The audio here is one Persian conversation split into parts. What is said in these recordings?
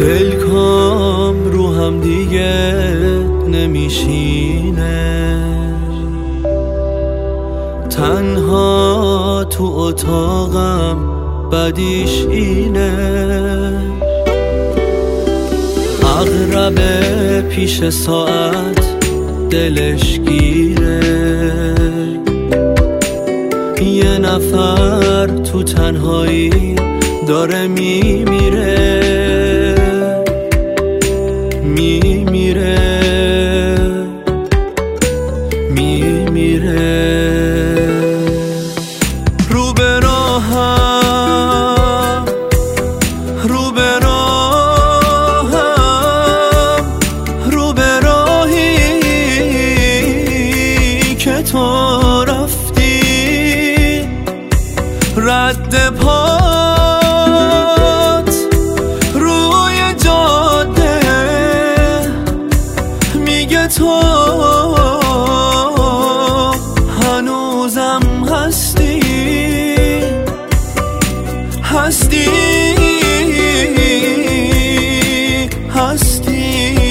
پلکام رو هم دیگه نمیشینه، تنها تو اتاقم بدیش اینه. عقرب پیش ساعت دلش گیره، یه نفر تو تنهایی داره میمیره میمیره میمیره. رو به راهم رو به راهم رو به راهی که تو رفتی، رد پات روی جاده میگه تو هنوزم هستی هستی هستی.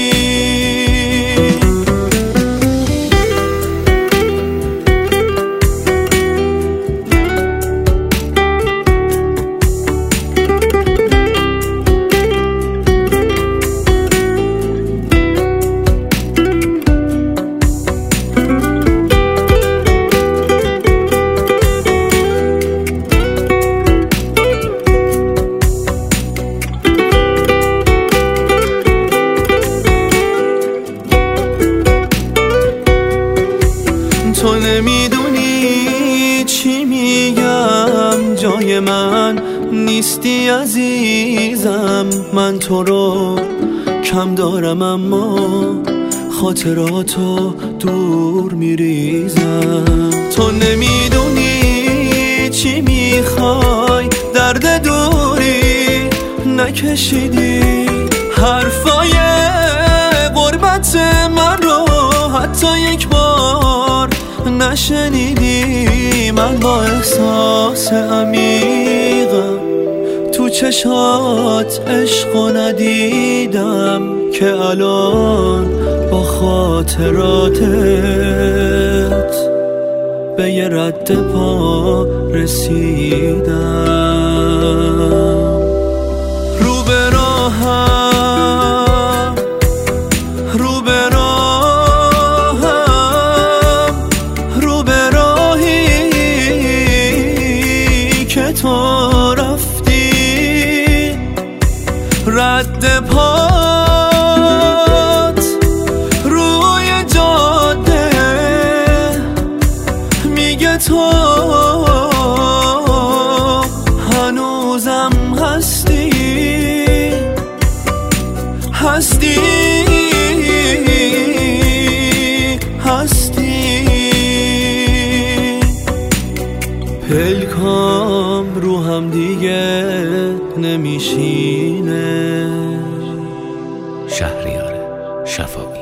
تو نمیدونی چی میگم، جای من نیستی عزیزم. من تو رو کم دارم اما خاطراتو دور میریزم. تو نمیدونی چی میخوای، درد دوری نکشیدی، حرفای غربت من رو حتی یک بار نشنیدی. من با احساس عمیقم تو چشات عشقو ندیدم که الان با خاطراتت به یه رد پا رسیدم. رو به راهم رو به راهم رو به راهی که تو رفتی، رد پات روی جاده میگه تو هنوزم هستی هستی هستی. پلکام رو هم دیگه نمیشینه. شهریار شفاقی.